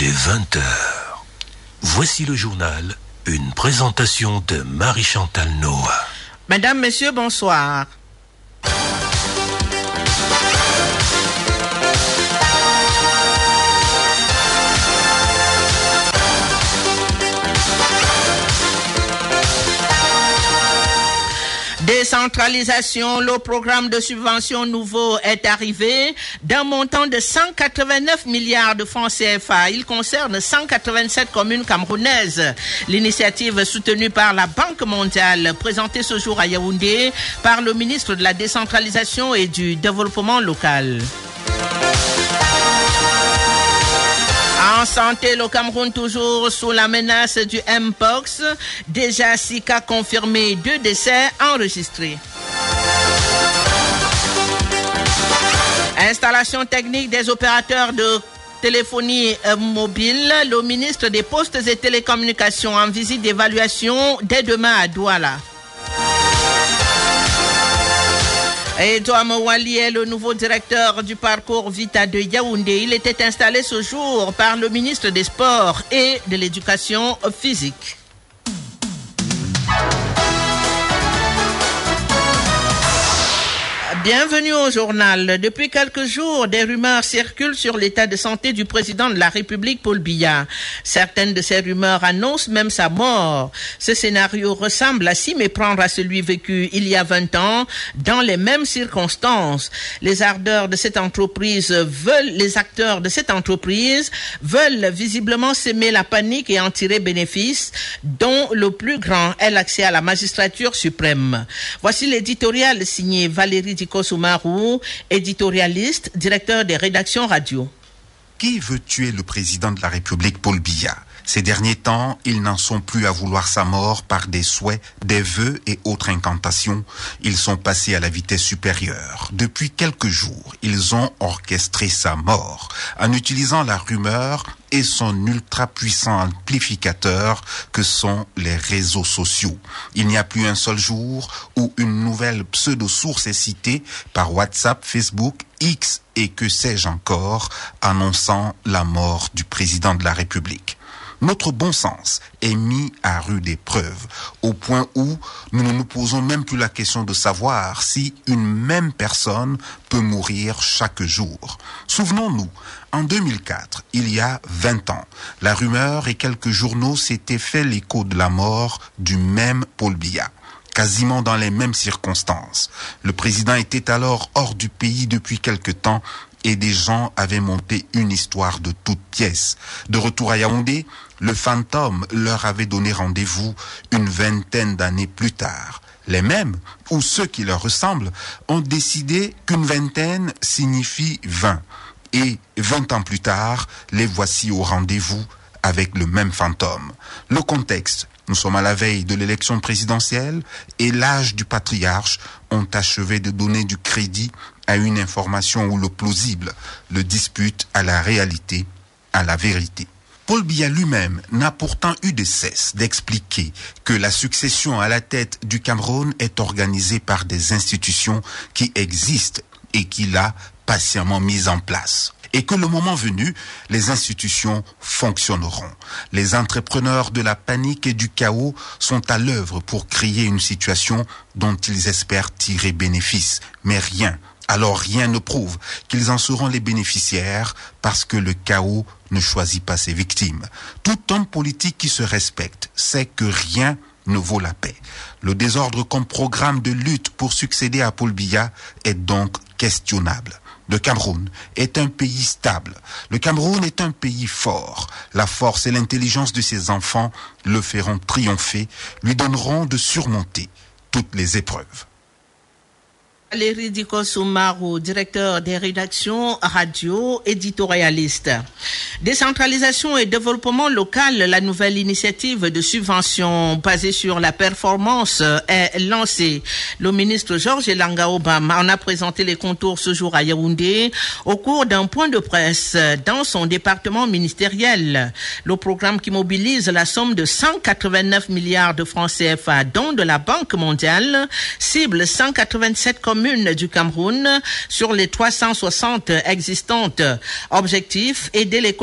Il est 20h. Voici le journal, une présentation de Marie-Chantal Noah. Mesdames, Messieurs, bonsoir. Décentralisation, le programme de subvention nouveau est arrivé d'un montant de 189 milliards de francs CFA. Il concerne 187 communes camerounaises. L'initiative soutenue par la Banque mondiale, présentée ce jour à Yaoundé par le ministre de la Décentralisation et du Développement local. En santé, le Cameroun toujours sous la menace du Mpox. Déjà 6 cas confirmés, 2 décès enregistrés. Installation technique des opérateurs de téléphonie mobile. Le ministre des Postes et Télécommunications en visite d'évaluation dès demain à Douala. Edouard Mouali est le nouveau directeur du parcours Vita de Yaoundé. Il était installé ce jour par le ministre des Sports et de l'Éducation physique. Bienvenue au journal. Depuis quelques jours, des rumeurs circulent sur l'état de santé du président de la République, Paul Biya. Certaines de ces rumeurs annoncent même sa mort. Ce scénario ressemble à s'y méprendre à celui vécu il y a 20 ans, dans les mêmes circonstances. Les acteurs de cette entreprise veulent visiblement semer la panique et en tirer bénéfice, dont le plus grand est l'accès à la magistrature suprême. Voici l'éditorial signé Valérie Diko-Soumarou, éditorialiste, directeur des rédactions radio. Qui veut tuer le président de la République, Paul Biya? Ces derniers temps, ils n'en sont plus à vouloir sa mort par des souhaits, des vœux et autres incantations. Ils sont passés à la vitesse supérieure. Depuis quelques jours, ils ont orchestré sa mort en utilisant la rumeur et son ultra-puissant amplificateur que sont les réseaux sociaux. Il n'y a plus un seul jour où une nouvelle pseudo-source est citée par WhatsApp, Facebook, X et que sais-je encore, annonçant la mort du président de la République. Notre bon sens est mis à rude épreuve, au point où nous ne nous posons même plus la question de savoir si une même personne peut mourir chaque jour. Souvenons-nous, en 2004, il y a 20 ans, la rumeur et quelques journaux s'étaient fait l'écho de la mort du même Paul Biya. Quasiment dans les mêmes circonstances. Le président était alors hors du pays depuis quelque temps et des gens avaient monté une histoire de toutes pièces. De retour à Yaoundé, le fantôme leur avait donné rendez-vous une vingtaine d'années plus tard. Les mêmes, ou ceux qui leur ressemblent, ont décidé qu'une vingtaine signifie 20. Et 20 ans plus tard, les voici au rendez-vous avec le même fantôme. Le contexte, nous sommes à la veille de l'élection présidentielle et l'âge du patriarche ont achevé de donner du crédit à une information où le plausible le dispute à la réalité, à la vérité. Paul Biya lui-même n'a pourtant eu de cesse d'expliquer que la succession à la tête du Cameroun est organisée par des institutions qui existent et qu'il a patiemment mises en place. Et que le moment venu, les institutions fonctionneront. Les entrepreneurs de la panique et du chaos sont à l'œuvre pour créer une situation dont ils espèrent tirer bénéfice. Mais rien ne prouve qu'ils en seront les bénéficiaires parce que le chaos ne choisit pas ses victimes. Tout homme politique qui se respecte sait que rien ne vaut la paix. Le désordre comme programme de lutte pour succéder à Paul Biya est donc questionnable. Le Cameroun est un pays stable. Le Cameroun est un pays fort. La force et l'intelligence de ses enfants le feront triompher, lui donneront de surmonter toutes les épreuves. Valérie Diko-Soumarou, directeur des rédactions radio, éditorialiste. Décentralisation et développement local, la nouvelle initiative de subvention basée sur la performance est lancée. Le ministre Georges Elanga Obama en a présenté les contours ce jour à Yaoundé au cours d'un point de presse dans son département ministériel. Le programme qui mobilise la somme de 189 milliards de francs CFA, dont de la Banque mondiale, cible 187 communes du Cameroun sur les 360 existantes. Objectif, aider les collectivités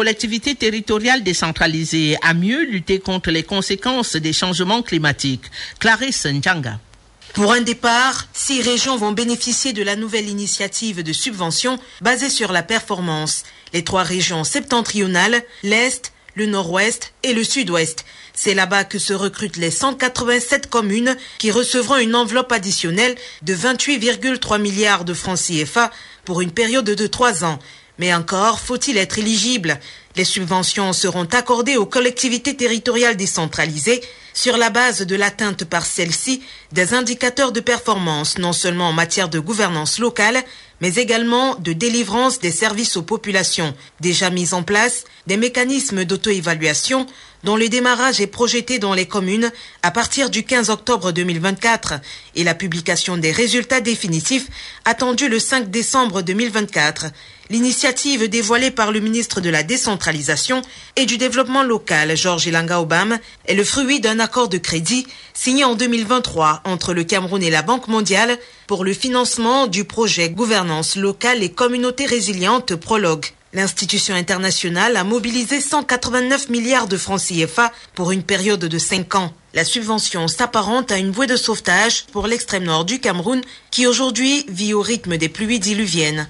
collectivités territoriales décentralisées à mieux lutter contre les conséquences des changements climatiques. Clarisse Ndjanga. Pour un départ, 6 régions vont bénéficier de la nouvelle initiative de subvention basée sur la performance. Les 3 régions septentrionales, l'Est, le Nord-Ouest et le Sud-Ouest. C'est là-bas que se recrutent les 187 communes qui recevront une enveloppe additionnelle de 28,3 milliards de francs CFA pour une période de 3 ans. Mais encore, faut-il être éligible? Les subventions seront accordées aux collectivités territoriales décentralisées sur la base de l'atteinte par celles-ci des indicateurs de performance, non seulement en matière de gouvernance locale, mais également de délivrance des services aux populations. Déjà mis en place, des mécanismes d'auto-évaluation dont le démarrage est projeté dans les communes à partir du 15 octobre 2024 et la publication des résultats définitifs attendue le 5 décembre 2024. L'initiative dévoilée par le ministre de la Décentralisation et du Développement local, Georges Elanga Obam, est le fruit d'un accord de crédit signé en 2023 entre le Cameroun et la Banque mondiale pour le financement du projet Gouvernance locale et communauté résiliente Prologue. L'institution internationale a mobilisé 189 milliards de francs CFA pour une période de 5 ans. La subvention s'apparente à une bouée de sauvetage pour l'extrême nord du Cameroun qui aujourd'hui vit au rythme des pluies diluviennes.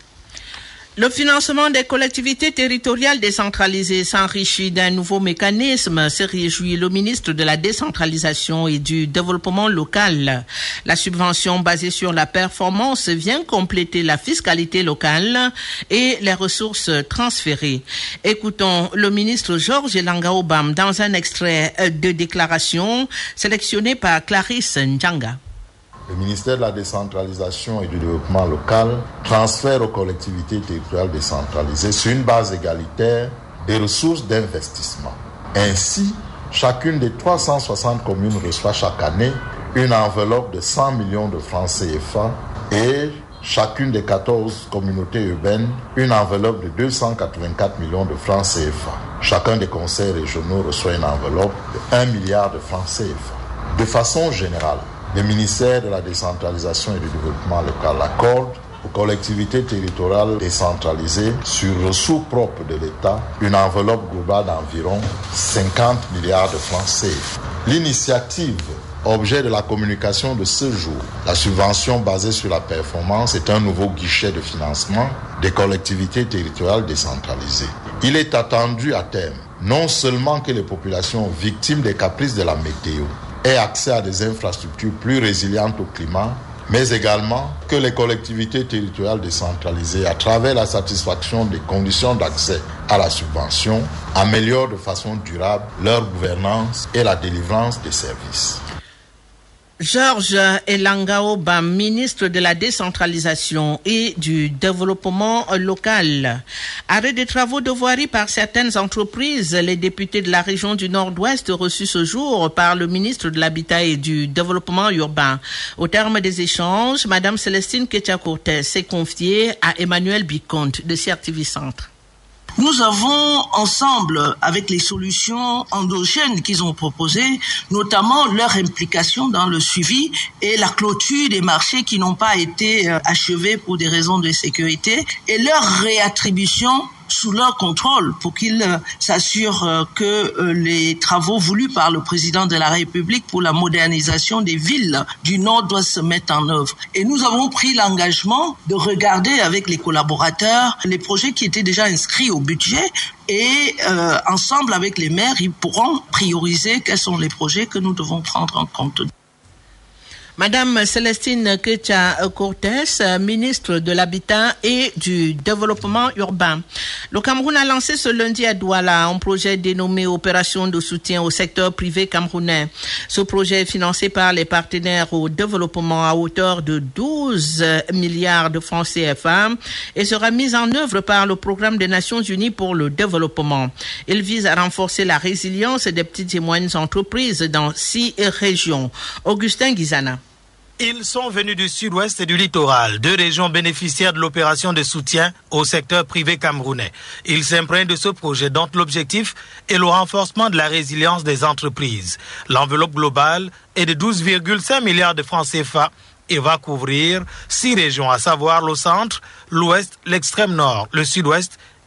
Le financement des collectivités territoriales décentralisées s'enrichit d'un nouveau mécanisme, se réjouit le ministre de la Décentralisation et du Développement local. La subvention basée sur la performance vient compléter la fiscalité locale et les ressources transférées. Écoutons le ministre Georges Elanga Obam dans un extrait de déclaration sélectionné par Clarisse Ndjanga. Le ministère de la Décentralisation et du Développement local transfère aux collectivités territoriales décentralisées sur une base égalitaire des ressources d'investissement. Ainsi, chacune des 360 communes reçoit chaque année une enveloppe de 100 millions de francs CFA et chacune des 14 communautés urbaines une enveloppe de 284 millions de francs CFA. Chacun des conseils régionaux reçoit une enveloppe de 1 milliard de francs CFA. De façon générale, le ministère de la Décentralisation et du Développement local accorde aux collectivités territoriales décentralisées sur ressources propres de l'État une enveloppe globale d'environ 50 milliards de francs CFA. L'initiative, objet de la communication de ce jour, la subvention basée sur la performance est un nouveau guichet de financement des collectivités territoriales décentralisées. Il est attendu à terme non seulement que les populations victimes des caprices de la météo aient accès à des infrastructures plus résilientes au climat, mais également que les collectivités territoriales décentralisées, à travers la satisfaction des conditions d'accès à la subvention, améliorent de façon durable leur gouvernance et la délivrance des services. Georges Elanga Obam, ministre de la Décentralisation et du Développement local. Arrêt des travaux de voirie par certaines entreprises. Les députés de la région du Nord-Ouest reçus ce jour par le ministre de l'Habitat et du Développement urbain. Au terme des échanges, Madame Célestine Ketcha-Cortez s'est confiée à Emmanuel Biconte de CRTV Centre. Nous avons ensemble, avec les solutions endogènes qu'ils ont proposées, notamment leur implication dans le suivi et la clôture des marchés qui n'ont pas été achevés pour des raisons de sécurité et leur réattribution sous leur contrôle pour qu'ils s'assurent que les travaux voulus par le président de la République pour la modernisation des villes du Nord doivent se mettre en œuvre. Et nous avons pris l'engagement de regarder avec les collaborateurs les projets qui étaient déjà inscrits au budget et ensemble avec les maires, ils pourront prioriser quels sont les projets que nous devons prendre en compte. Madame Célestine Ketcha-Cortez, ministre de l'Habitat et du Développement urbain. Le Cameroun a lancé ce lundi à Douala un projet dénommé Opération de soutien au secteur privé camerounais. Ce projet est financé par les partenaires au développement à hauteur de 12 milliards de francs CFA et sera mis en œuvre par le Programme des Nations Unies pour le développement. Il vise à renforcer la résilience des petites et moyennes entreprises dans 6 régions. Augustin Guizana. Ils sont venus du sud-ouest et du littoral, 2 régions bénéficiaires de l'opération de soutien au secteur privé camerounais. Ils s'imprègnent de ce projet dont l'objectif est le renforcement de la résilience des entreprises. L'enveloppe globale est de 12,5 milliards de francs CFA et va couvrir 6 régions, à savoir le centre, l'ouest, l'extrême nord, le sud-ouest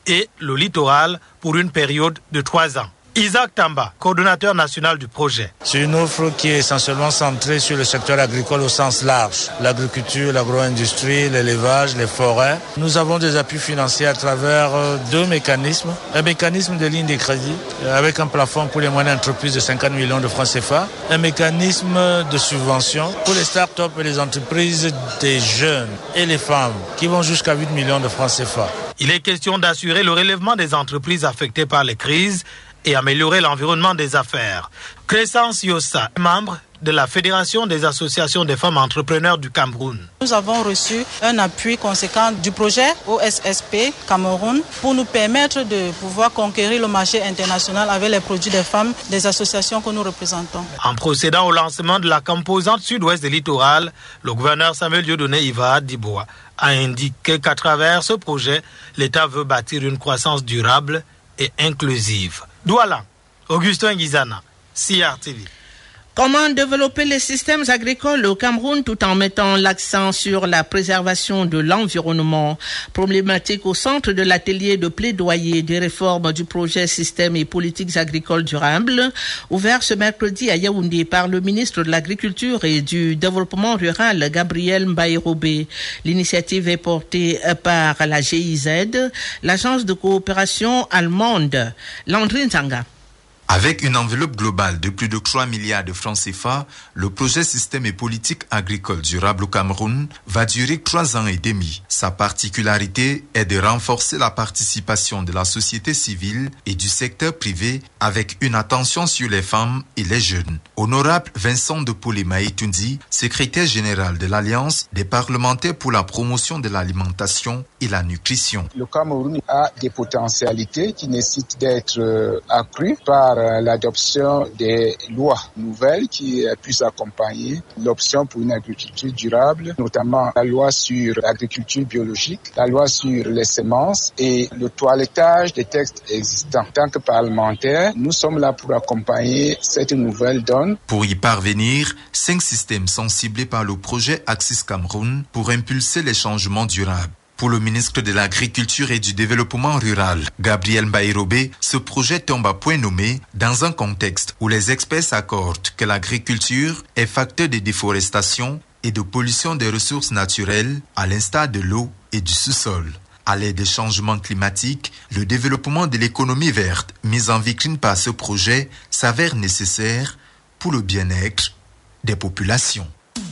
et le littoral pour une période de 3 ans. Isaac Tamba, coordonnateur national du projet. C'est une offre qui est essentiellement centrée sur le secteur agricole au sens large. L'agriculture, l'agro-industrie, l'élevage, les forêts. Nous avons des appuis financiers à travers 2 mécanismes. Un mécanisme de ligne de crédit avec un plafond pour les moyennes entreprises de 50 millions de francs CFA. Un mécanisme de subvention pour les start-up et les entreprises des jeunes et les femmes qui vont jusqu'à 8 millions de francs CFA. Il est question d'assurer le relèvement des entreprises affectées par les crises et améliorer l'environnement des affaires. Crescence Yossa, membre de la Fédération des associations des femmes entrepreneurs du Cameroun. Nous avons reçu un appui conséquent du projet OSSP Cameroun pour nous permettre de pouvoir conquérir le marché international avec les produits des femmes des associations que nous représentons. En procédant au lancement de la composante sud-ouest des littorales, le gouverneur Samuel Dieudonné Iva Diboa a indiqué qu'à travers ce projet, l'État veut bâtir une croissance durable et inclusive. Douala, Augustin Guizana, CRTV. Comment développer les systèmes agricoles au Cameroun tout en mettant l'accent sur la préservation de l'environnement? Problématique au centre de l'atelier de plaidoyer des réformes du projet Systèmes et politiques agricoles durables, ouvert ce mercredi à Yaoundé par le ministre de l'Agriculture et du Développement rural, Gabriel Mbaye-Robé. L'initiative est portée par la GIZ, l'agence de coopération allemande. Landrine Zanga. Avec une enveloppe globale de plus de 3 milliards de francs CFA, le projet Système et politique agricole durable au Cameroun va durer 3 ans et demi. Sa particularité est de renforcer la participation de la société civile et du secteur privé avec une attention sur les femmes et les jeunes. Honorable Vincent de Poulet-Maïtoundi, secrétaire général de l'Alliance des parlementaires pour la promotion de l'alimentation et la nutrition. Le Cameroun a des potentialités qui nécessitent d'être accrues par l'adoption des lois nouvelles qui puissent accompagner l'option pour une agriculture durable, notamment la loi sur l'agriculture biologique, la loi sur les semences et le toilettage des textes existants. En tant que parlementaires, nous sommes là pour accompagner cette nouvelle donne. Pour y parvenir, 5 systèmes sont ciblés par le projet Axis Cameroun pour impulser les changements durables. Pour le ministre de l'Agriculture et du Développement rural, Gabriel Mbaye-Robé, ce projet tombe à point nommé dans un contexte où les experts s'accordent que l'agriculture est facteur de déforestation et de pollution des ressources naturelles, à l'instar de l'eau et du sous-sol. À l'aide des changements climatiques, le développement de l'économie verte, mis en vitrine par ce projet, s'avère nécessaire pour le bien-être des populations.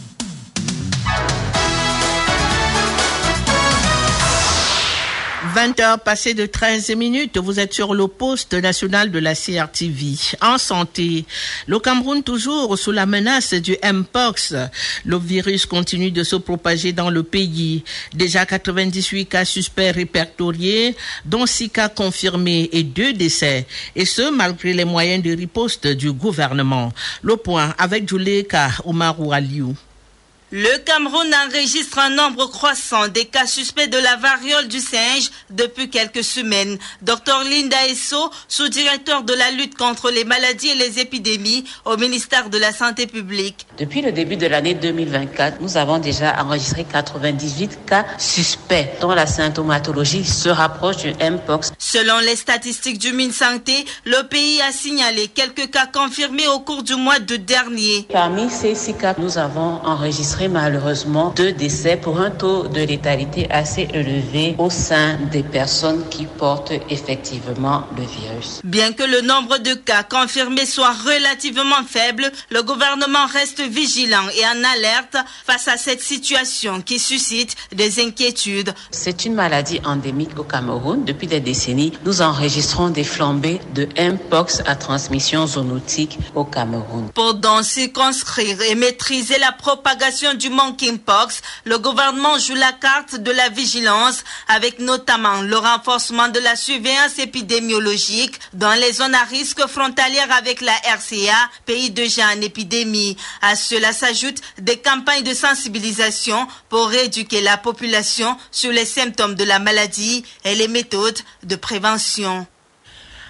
20h passées de 13 minutes, vous êtes sur le poste national de la CRTV. En santé, le Cameroun toujours sous la menace du Mpox. Le virus continue de se propager dans le pays. Déjà 98 cas suspects répertoriés, dont 6 cas confirmés et 2 décès. Et ce, malgré les moyens de riposte du gouvernement. Le point avec Juleka Oumarou Aliou. Le Cameroun enregistre un nombre croissant des cas suspects de la variole du singe depuis quelques semaines. Dr Linda Esso, sous-directeur de la lutte contre les maladies et les épidémies au ministère de la Santé publique. Depuis le début de l'année 2024, nous avons déjà enregistré 98 cas suspects dont la symptomatologie se rapproche du Mpox. Selon les statistiques du MinSanté, le pays a signalé quelques cas confirmés au cours du mois de dernier. Parmi ces 6 cas, nous avons enregistré malheureusement 2 décès pour un taux de létalité assez élevé au sein des personnes qui portent effectivement le virus. Bien que le nombre de cas confirmés soit relativement faible, le gouvernement reste vigilant et en alerte face à cette situation qui suscite des inquiétudes. C'est une maladie endémique au Cameroun. Depuis des décennies, nous enregistrons des flambées de Mpox à transmission zoonotique au Cameroun. Pour donc circonscrire et maîtriser la propagation du monkeypox, le gouvernement joue la carte de la vigilance avec notamment le renforcement de la surveillance épidémiologique dans les zones à risque frontalières avec la RCA, pays déjà en épidémie. À cela s'ajoutent des campagnes de sensibilisation pour éduquer la population sur les symptômes de la maladie et les méthodes de prévention.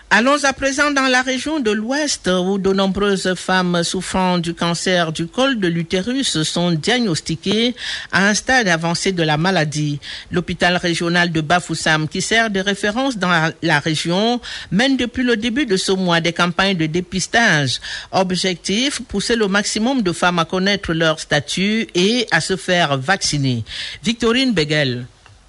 Allons à présent dans la région de l'Ouest où de nombreuses femmes souffrant du cancer du col de l'utérus sont diagnostiquées à un stade avancé de la maladie. L'hôpital régional de Bafoussam, qui sert de référence dans la région, mène depuis le début de ce mois des campagnes de dépistage. Objectif, pousser le maximum de femmes à connaître leur statut et à se faire vacciner. Victorine Begel.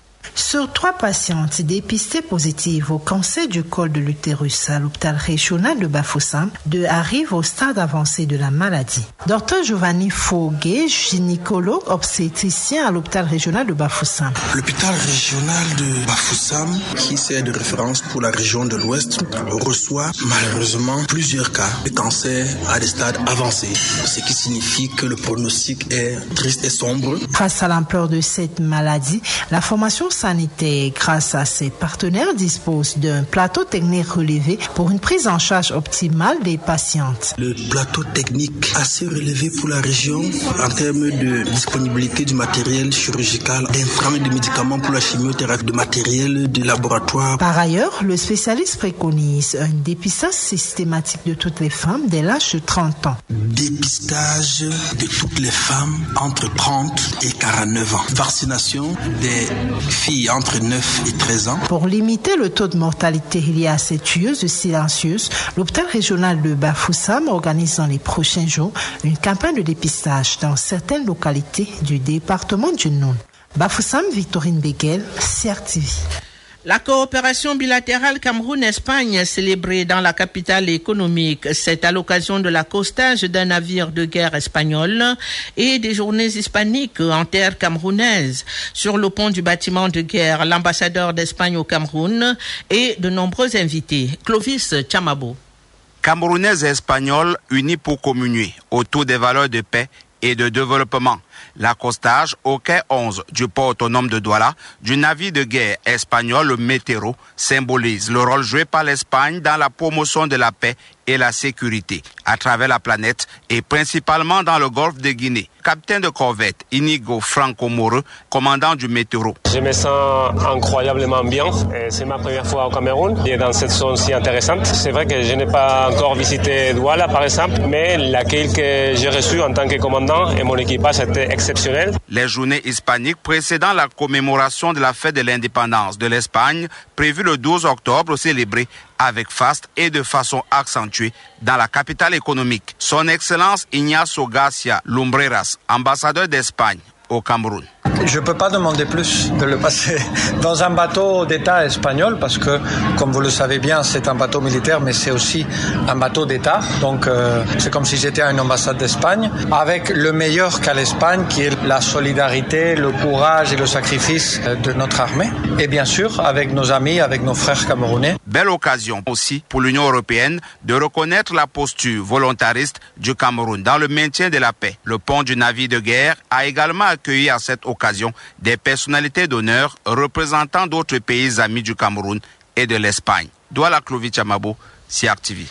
Sur 3 patientes dépistées positives au cancer du col de l'utérus à l'hôpital régional de Bafoussam, 2 arrivent au stade avancé de la maladie. Dr Giovanni Foguet, gynécologue obstétricien à l'hôpital régional de Bafoussam. L'hôpital régional de Bafoussam, qui sert de référence pour la région de l'Ouest, reçoit malheureusement plusieurs cas de cancer à des stades avancés, ce qui signifie que le pronostic est triste et sombre. Face à l'ampleur de cette maladie, la formation sanitaire, grâce à ses partenaires, dispose d'un plateau technique relevé pour une prise en charge optimale des patientes. Le plateau technique assez relevé pour la région en termes de disponibilité du matériel chirurgical, d'intrants et de médicaments pour la chimiothérapie, de matériel de laboratoire. Par ailleurs, le spécialiste préconise un dépistage systématique de toutes les femmes dès l'âge de 30 ans. Dépistage de toutes les femmes entre 30 et 49 ans. Vaccination des filles entre 9 et 13 ans. Pour limiter le taux de mortalité lié à cette tueuse silencieuse, l'hôpital régional de Bafoussam organise dans les prochains jours une campagne de dépistage dans certaines localités du département du Noun. Bafoussam, Victorine Begel, CRTV. La coopération bilatérale Cameroun-Espagne célébrée dans la capitale économique, c'est à l'occasion de l'accostage d'un navire de guerre espagnol et des journées hispaniques en terre camerounaise. Sur le pont du bâtiment de guerre, l'ambassadeur d'Espagne au Cameroun et de nombreux invités. Clovis Chamabo. Camerounais et Espagnols unis pour communier autour des valeurs de paix et de développement. L'accostage au quai 11 du port autonome de Douala du navire de guerre espagnol le Météro symbolise le rôle joué par l'Espagne dans la promotion de la paix et la sécurité à travers la planète et principalement dans le golfe de Guinée. Capitaine de corvette Inigo Franco Moreux, commandant du Météro. Je me sens incroyablement bien. C'est ma première fois au Cameroun et dans cette zone si intéressante. C'est vrai que je n'ai pas encore visité Douala par exemple, mais l'accueil que j'ai reçu en tant que commandant et mon équipage était exceptionnel. Les journées hispaniques précédant la commémoration de la fête de l'indépendance de l'Espagne, prévue le 12 octobre, célébrée avec faste et de façon accentuée dans la capitale économique. Son Excellence Ignacio Garcia Lumbreras, ambassadeur d'Espagne au Cameroun. Je ne peux pas demander plus de le passer dans un bateau d'État espagnol parce que, comme vous le savez bien, c'est un bateau militaire, mais c'est aussi un bateau d'État. Donc, c'est comme si j'étais à une ambassade d'Espagne, avec le meilleur qu'a l'Espagne, qui est la solidarité, le courage et le sacrifice de notre armée. Et bien sûr, avec nos amis, avec nos frères camerounais. Belle occasion aussi pour l'Union européenne de reconnaître la posture volontariste du Cameroun dans le maintien de la paix. Le pont du navire de guerre a également accueilli à cette occasion des personnalités d'honneur représentant d'autres pays amis du Cameroun et de l'Espagne. Douala Clovis Chamabo, CRTV.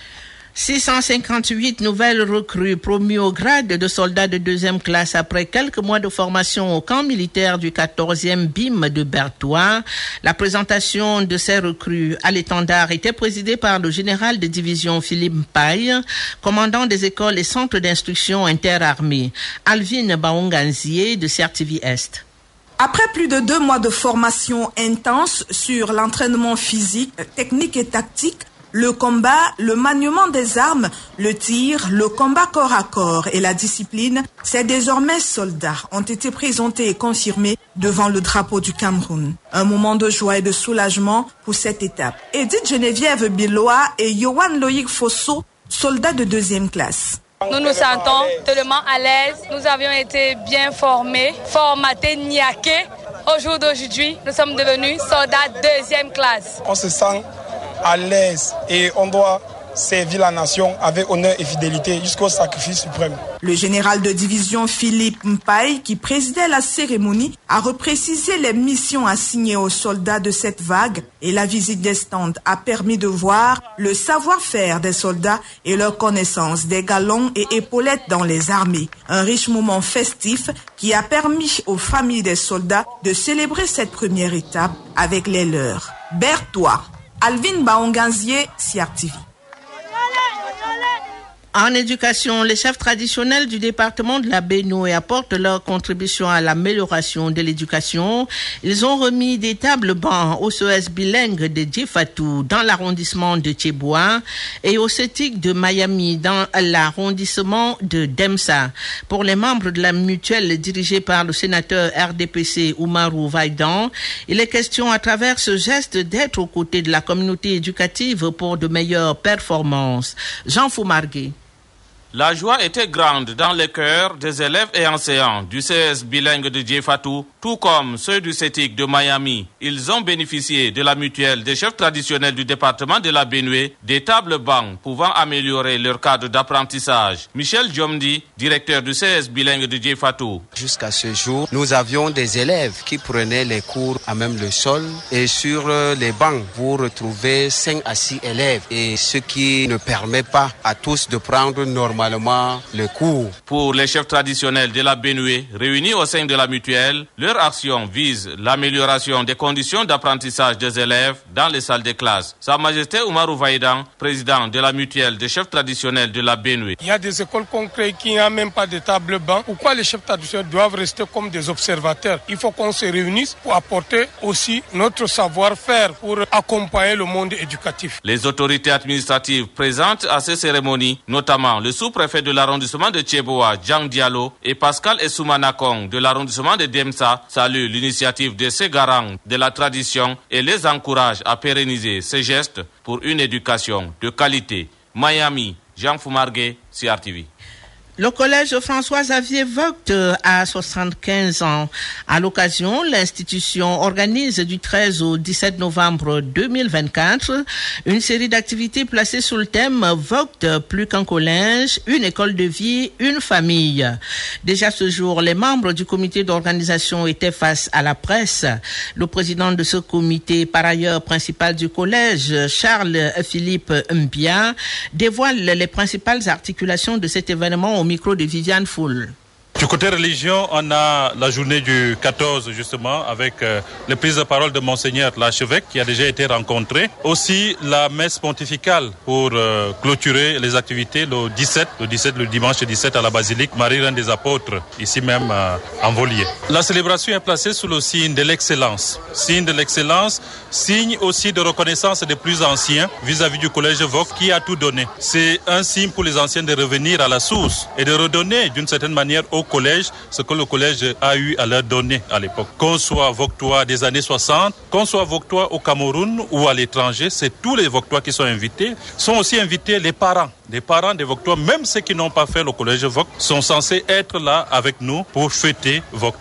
658 nouvelles recrues promues au grade de soldats de 2e classe après quelques mois de formation au camp militaire du 14e BIM de Berthois. La présentation de ces recrues à l'étendard était présidée par le général de division Philippe Mpaye, commandant des écoles et centres d'instruction interarmées. Alvin Baonganzier de CRTV Est. Après plus de 2 mois de formation intense sur l'entraînement physique, technique et tactique, le combat, le maniement des armes, le tir, le combat corps à corps et la discipline, ces désormais soldats ont été présentés et confirmés devant le drapeau du Cameroun. Un moment de joie et de soulagement pour cette étape. Edith Geneviève Biloa et Yohan Loïc Fosso, soldats de 2e classe. Nous nous sentons tellement à l'aise. Nous avions été bien formés, formatés, niaqués. Au jour d'aujourd'hui, nous sommes devenus soldats 2e classe. On se sent à l'aise et on doit servir la nation avec honneur et fidélité jusqu'au sacrifice suprême. Le général de division Philippe Mpaye, qui présidait la cérémonie, a reprécisé les missions assignées aux soldats de cette vague et la visite des stands a permis de voir le savoir-faire des soldats et leur connaissance des galons et épaulettes dans les armées. Un riche moment festif qui a permis aux familles des soldats de célébrer cette première étape avec les leurs. Berthois, Alvin Baonganzier, CRTV. En éducation, les chefs traditionnels du département de la Benue apportent leur contribution à l'amélioration de l'éducation. Ils ont remis des tables bancs au CES bilingue de Djefatou dans l'arrondissement de Tcheboa et au CETIC de Miami dans l'arrondissement de Demsa. Pour les membres de la mutuelle dirigée par le sénateur RDPC Oumarou Vaïdan, il est question à travers ce geste d'être aux côtés de la communauté éducative pour de meilleures performances. Jean Foumargué. La joie était grande dans les cœurs des élèves et enseignants du CS bilingue de Djefatou, tout comme ceux du CETIC de Miami. Ils ont bénéficié de la mutuelle des chefs traditionnels du département de la Benue, des tables bancs pouvant améliorer leur cadre d'apprentissage. Michel Djomdi, directeur du CS bilingue de Djefatou. Jusqu'à ce jour, nous avions des élèves qui prenaient les cours à même le sol et sur les bancs, vous retrouvez 5 à 6 élèves et ce qui ne permet pas à tous de prendre normalement le cours. Pour les chefs traditionnels de la Benue réunis au sein de la mutuelle, leur action vise l'amélioration des conditions d'apprentissage des élèves dans les salles de classe. Sa Majesté Oumarou Vaïdan, président de la mutuelle des chefs traditionnels de la Benue. Il y a des écoles concrètes qui n'ont même pas de table banc. Pourquoi les chefs traditionnels doivent rester comme des observateurs? Il faut qu'on se réunisse pour apporter aussi notre savoir-faire pour accompagner le monde éducatif. Les autorités administratives présentes à ces cérémonies, notamment le sous-préfet de l'arrondissement de Tcheboa, Jean Diallo, et Pascal Essoumanakong de l'arrondissement de Demsa, saluent l'initiative de ces garants de la tradition et les encouragent à pérenniser ces gestes pour une éducation de qualité. Miami, Jean Foumargué, CRTV. Le collège François-Xavier Vogt a 75 ans. À l'occasion, l'institution organise du 13 au 17 novembre 2024 une série d'activités placées sous le thème Vogt plus qu'un collège, une école de vie, une famille. Déjà ce jour, les membres du comité d'organisation étaient face à la presse. Le président de ce comité, par ailleurs principal du collège, Charles-Philippe Mbia, dévoile les principales articulations de cet événement au micro de Viviane Foul. Du côté religion, on a la journée du 14 justement avec les prises de parole de Monseigneur l'archevêque qui a déjà été rencontré. Aussi la messe pontificale pour clôturer les activités le dimanche 17 à la basilique Marie-Reine des Apôtres, ici même en Volier. La célébration est placée sous le signe de l'excellence. Signe de l'excellence, signe aussi de reconnaissance des plus anciens vis-à-vis du collège Vogt qui a tout donné. C'est un signe pour les anciens de revenir à la source et de redonner d'une certaine manière au collège ce que le collège a eu à leur donner à l'époque. Qu'on soit Voctois des années 60, qu'on soit Voctois au Cameroun ou à l'étranger, c'est tous les Voctois qui sont invités. Sont aussi invités les parents des Voctois, même ceux qui n'ont pas fait le collège Vogt, sont censés être là avec nous pour fêter Vogt.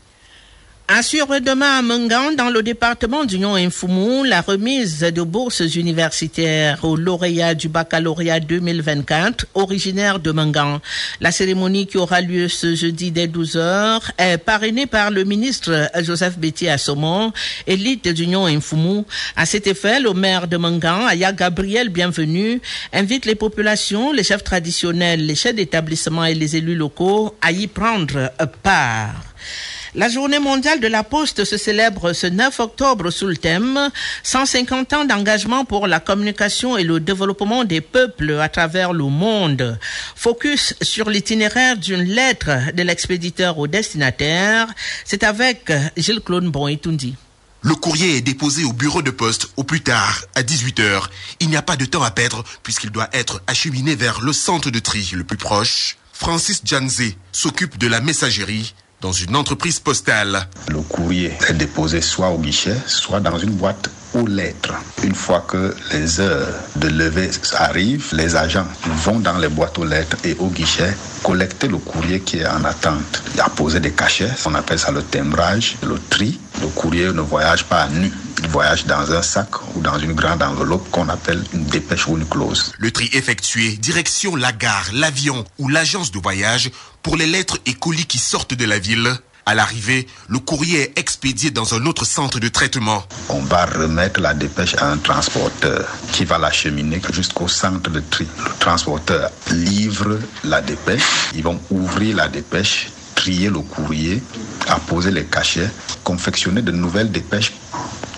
Assure demain à Mengan, dans le département d'Union Infoumou, la remise de bourses universitaires aux lauréats du baccalauréat 2024, originaires de Mengan. La cérémonie qui aura lieu ce jeudi dès 12h est parrainée par le ministre Joseph Betty Assomon, élite d'Union Infoumou. À cet effet, le maire de Mengan, Aya Gabriel Bienvenu, invite les populations, les chefs traditionnels, les chefs d'établissement et les élus locaux à y prendre part. La journée mondiale de la Poste se célèbre ce 9 octobre sous le thème 150 ans d'engagement pour la communication et le développement des peuples à travers le monde. Focus sur l'itinéraire d'une lettre de l'expéditeur au destinataire. C'est avec Gilles-Claude Bon-Etundi. Le courrier est déposé au bureau de poste au plus tard, à 18h. Il n'y a pas de temps à perdre puisqu'il doit être acheminé vers le centre de tri le plus proche. Francis Janzé s'occupe de la messagerie dans une entreprise postale. Le courrier est déposé soit au guichet, soit dans une boîte aux lettres. Une fois que les heures de levée arrivent, les agents vont dans les boîtes aux lettres et au guichet collecter le courrier qui est en attente. Il y a posé des cachets, on appelle ça le timbrage, le tri. Le courrier ne voyage pas à nu. Il voyage dans un sac ou dans une grande enveloppe qu'on appelle une dépêche ou une clause. Le tri effectué, direction la gare, l'avion ou l'agence de voyage pour les lettres et colis qui sortent de la ville. À l'arrivée, le courrier est expédié dans un autre centre de traitement. On va remettre la dépêche à un transporteur qui va l'acheminer jusqu'au centre de tri. Le transporteur livre la dépêche, ils vont ouvrir la dépêche, trier le courrier, apposer les cachets, confectionner de nouvelles dépêches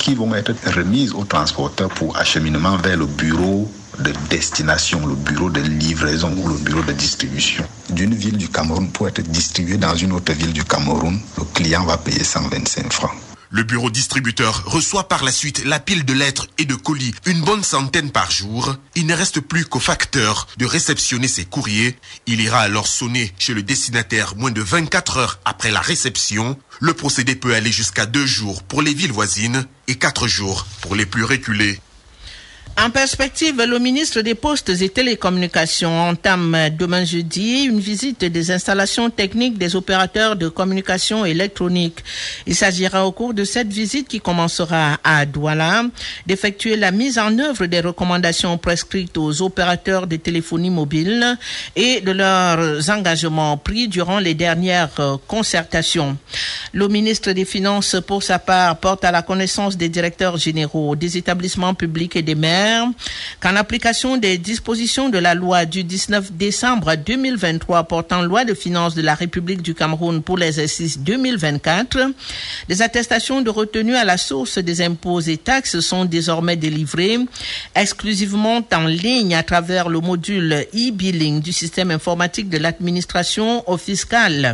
qui vont être remises aux transporteurs pour acheminement vers le bureau de destination, le bureau de livraison ou le bureau de distribution d'une ville du Cameroun pour être distribué dans une autre ville du Cameroun. Le client va payer 125 francs. Le bureau distributeur reçoit par la suite la pile de lettres et de colis, une bonne centaine par jour. Il ne reste plus qu'au facteur de réceptionner ses courriers. Il ira alors sonner chez le destinataire moins de 24 heures après la réception. Le procédé peut aller jusqu'à 2 jours pour les villes voisines et 4 jours pour les plus reculées. En perspective, le ministre des Postes et Télécommunications entame demain jeudi une visite des installations techniques des opérateurs de communication électronique. Il s'agira au cours de cette visite qui commencera à Douala d'effectuer la mise en œuvre des recommandations prescrites aux opérateurs de téléphonie mobile et de leurs engagements pris durant les dernières concertations. Le ministre des Finances, pour sa part, porte à la connaissance des directeurs généraux des établissements publics et des maires qu'en application des dispositions de la loi du 19 décembre 2023 portant loi de finances de la République du Cameroun pour l'exercice 2024, les attestations de retenue à la source des impôts et taxes sont désormais délivrées exclusivement en ligne à travers le module e-billing du système informatique de l'administration fiscale.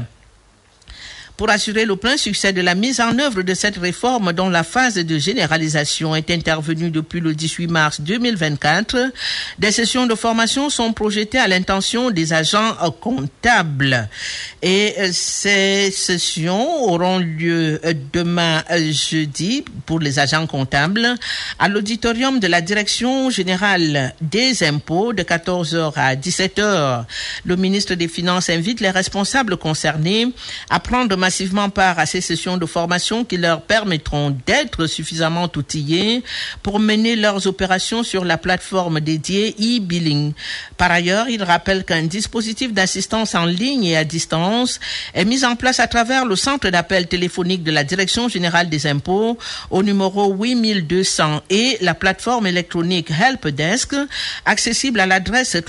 Pour assurer le plein succès de la mise en œuvre de cette réforme dont la phase de généralisation est intervenue depuis le 18 mars 2024, des sessions de formation sont projetées à l'intention des agents comptables. Et ces sessions auront lieu demain jeudi pour les agents comptables à l'auditorium de la Direction générale des impôts de 14h à 17h. Le ministre des Finances invite les responsables concernés à prendre massivement part à ces sessions de formation qui leur permettront d'être suffisamment outillés pour mener leurs opérations sur la plateforme dédiée e-billing. Par ailleurs, il rappelle qu'un dispositif d'assistance en ligne et à distance est mis en place à travers le centre d'appel téléphonique de la Direction générale des impôts au numéro 8200 et la plateforme électronique Helpdesk accessible à l'adresse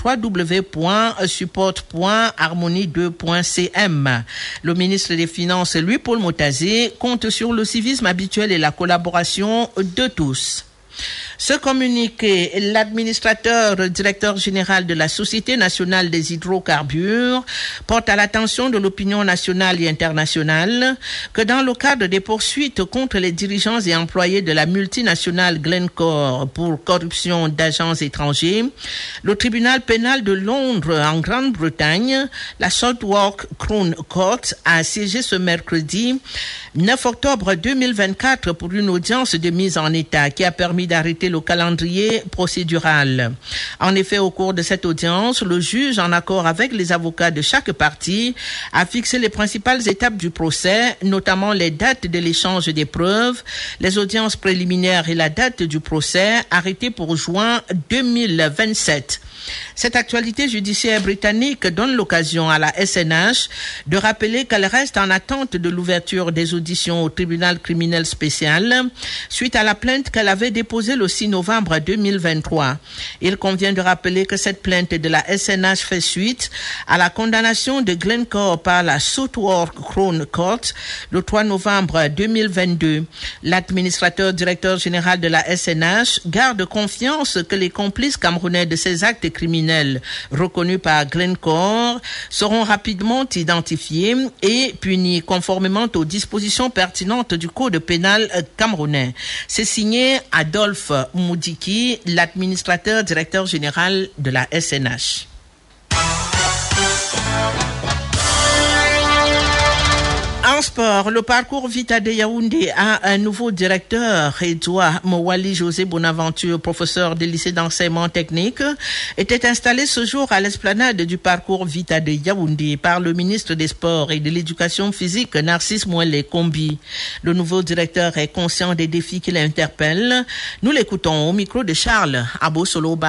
www.support.harmonie2.cm. Le ministre des Finances, Louis-Paul Motazé, compte sur le civisme habituel et la collaboration de tous. Ce communiqué, l'administrateur directeur général de la Société nationale des hydrocarbures porte à l'attention de l'opinion nationale et internationale que dans le cadre des poursuites contre les dirigeants et employés de la multinationale Glencore pour corruption d'agents étrangers, le tribunal pénal de Londres en Grande-Bretagne, la Southwark Crown Court, a siégé ce mercredi 9 octobre 2024 pour une audience de mise en état qui a permis d'arrêter le calendrier procédural. En effet, au cours de cette audience, le juge, en accord avec les avocats de chaque partie, a fixé les principales étapes du procès, notamment les dates de l'échange des preuves, les audiences préliminaires et la date du procès, arrêtée pour juin 2027. Cette actualité judiciaire britannique donne l'occasion à la SNH de rappeler qu'elle reste en attente de l'ouverture des auditions au tribunal criminel spécial suite à la plainte qu'elle avait déposée le 6 novembre 2023. Il convient de rappeler que cette plainte de la SNH fait suite à la condamnation de Glencore par la Southwark Crown Court le 3 novembre 2022. L'administrateur directeur général de la SNH garde confiance que les complices camerounais de ces actes criminels reconnus par Glencore seront rapidement identifiés et punis conformément aux dispositions pertinentes du Code pénal camerounais. C'est signé Adolphe Moudiki, l'administrateur directeur général de la SNH. En sport, le parcours Vita de Yaoundé a un nouveau directeur. Edouard Mowali José Bonaventure, professeur de lycée d'enseignement technique, était installé ce jour à l'esplanade du parcours Vita de Yaoundé par le ministre des Sports et de l'Éducation physique, Narcisse Mouelé Kombi. Le nouveau directeur est conscient des défis qui l'interpellent. Nous l'écoutons au micro de Charles Abo Soloba.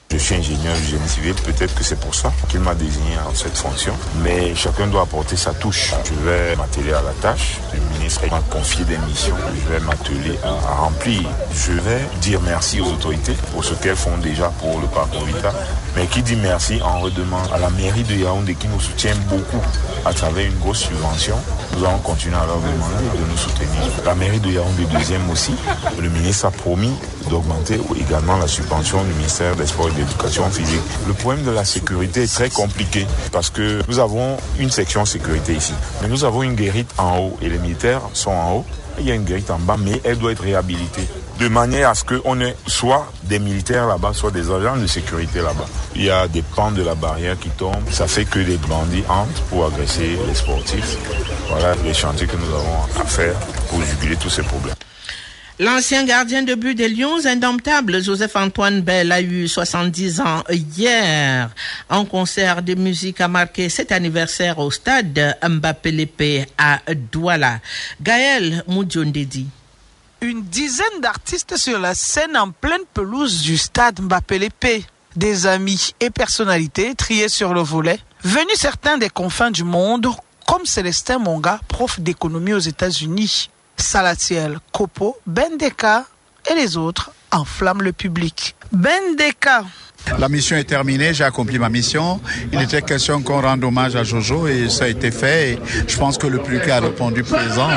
Je suis ingénieur du génie civil, peut-être que c'est pour ça qu'il m'a désigné en cette fonction. Mais chacun doit apporter sa touche. Je vais m'atteler à la tâche. Le ministre m'a confié des missions. Je vais m'atteler à remplir. Je vais dire merci aux autorités pour ce qu'elles font déjà pour le parc Orbita. Mais qui dit merci en redemande à la mairie de Yaoundé qui nous soutient beaucoup à travers une grosse subvention. Nous allons continuer à leur demander de nous soutenir. La mairie de Yaoundé deuxième aussi. Le ministre a promis d'augmenter également la subvention du ministère des Sports et de l'Éducation physique. Le problème de la sécurité est très compliqué parce que nous avons une section sécurité ici. Mais nous avons une guérite en haut et les militaires sont en haut. Il y a une guérite en bas, mais elle doit être réhabilitée de manière à ce qu'on ait soit des militaires là-bas, soit des agents de sécurité là-bas. Il y a des pans de la barrière qui tombent. Ça fait que les bandits entrent pour agresser les sportifs. Voilà les chantiers que nous avons à faire pour juguler tous ces problèmes. L'ancien gardien de but des Lions indomptables, Joseph-Antoine Bell, a eu 70 ans hier. Un concert de musique a marqué cet anniversaire au stade Mbappé-Lépé à Douala. Gaël Moudjondedi. Une dizaine d'artistes sur la scène en pleine pelouse du stade Mbappé-Lépé. Des amis et personnalités triés sur le volet. Venus certains des confins du monde, comme Célestin Monga, prof d'économie aux États-Unis. Salatiel, Kopo, Bendeka et les autres enflamment le public. Bendeka. La mission est terminée, j'ai accompli ma mission. Il était question qu'on rende hommage à Jojo et ça a été fait. Et je pense que le public a répondu présent.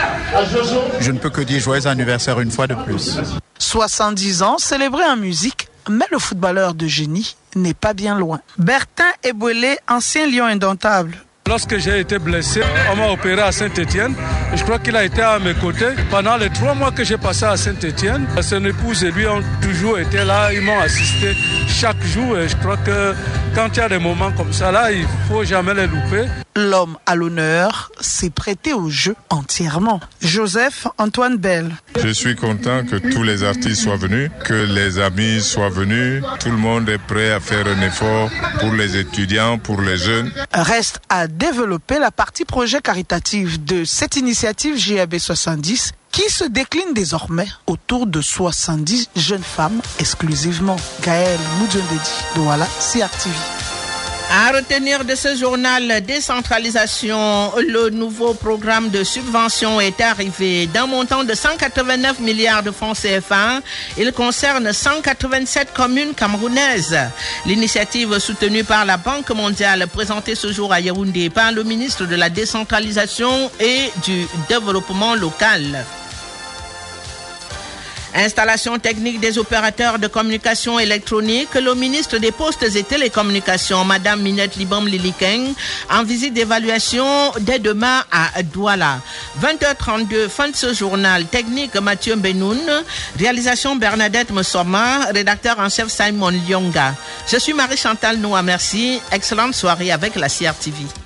Je ne peux que dire joyeux anniversaire une fois de plus. 70 ans célébrés en musique, mais le footballeur de génie n'est pas bien loin. Bertin Ebouélé, ancien lion indomptable. Lorsque j'ai été blessé, on m'a opéré à Saint-Étienne. Je crois qu'il a été à mes côtés. Pendant les 3 mois que j'ai passé à Saint-Étienne, son épouse et lui ont toujours été là. Ils m'ont assisté chaque jour. Et je crois que quand il y a des moments comme ça, là, il ne faut jamais les louper. L'homme à l'honneur s'est prêté au jeu entièrement. Joseph-Antoine Bell. Je suis content que tous les artistes soient venus, que les amis soient venus. Tout le monde est prêt à faire un effort pour les étudiants, pour les jeunes. Reste à développer la partie projet caritative de cette initiative GAB 70 qui se décline désormais autour de 70 jeunes femmes exclusivement. Gaël Moudjondedi, Douala, CRTV. À retenir de ce journal décentralisation, le nouveau programme de subvention est arrivé d'un montant de 189 milliards de francs CFA. Il concerne 187 communes camerounaises. L'initiative soutenue par la Banque mondiale, présentée ce jour à Yaoundé par le ministre de la décentralisation et du développement local. Installation technique des opérateurs de communication électronique, le ministre des Postes et Télécommunications, Madame Minette Libam Lilikeng, en visite d'évaluation dès demain à Douala. 20h32, fin de ce journal. Technique Mathieu Benoun, réalisation Bernadette Messoma, rédacteur en chef Simon Lyonga. Je suis Marie-Chantal Noa, merci. Excellente soirée avec la CRTV.